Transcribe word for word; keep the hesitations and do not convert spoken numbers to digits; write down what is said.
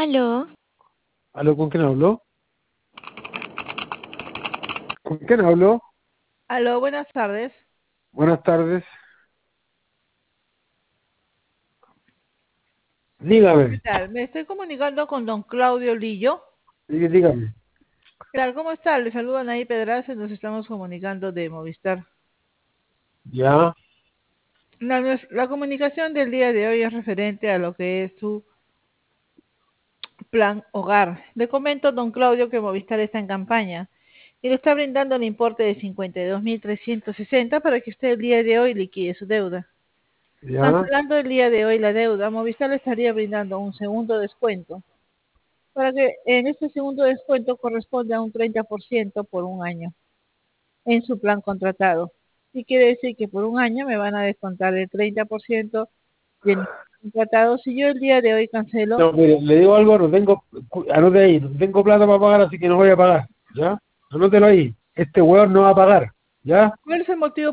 Aló, ¿Aló, con quién habló? ¿Con quién habló? Aló, buenas tardes. Buenas tardes. Dígame, ¿Qué tal? Me estoy comunicando con don Claudio Lillo. dí- dígame. ¿Qué tal? ¿Cómo está? Le saludan ahí Pedraza y nos estamos comunicando de Movistar. Ya, La, nues- la comunicación del día de hoy es referente a lo que es su plan hogar. Le comento, don Claudio, que Movistar está en campaña y le está brindando un importe de cincuenta y dos mil trescientos sesenta para que usted el día de hoy liquide su deuda. ya. Cancelando el día de hoy la deuda, Movistar le estaría brindando un segundo descuento para que en este segundo descuento corresponde a un treinta por ciento por un año en su plan contratado. Y quiere decir que por un año me van a descontar el treinta por ciento de mi contratado. Si yo el día de hoy cancelo, No, mire, le digo algo, no tengo, cu- anote ahí, no tengo plata para pagar, así que no voy a pagar, ¿ya? Anótelo ahí. Este hueón no va a pagar, ¿ya? ¿cuál es el motivo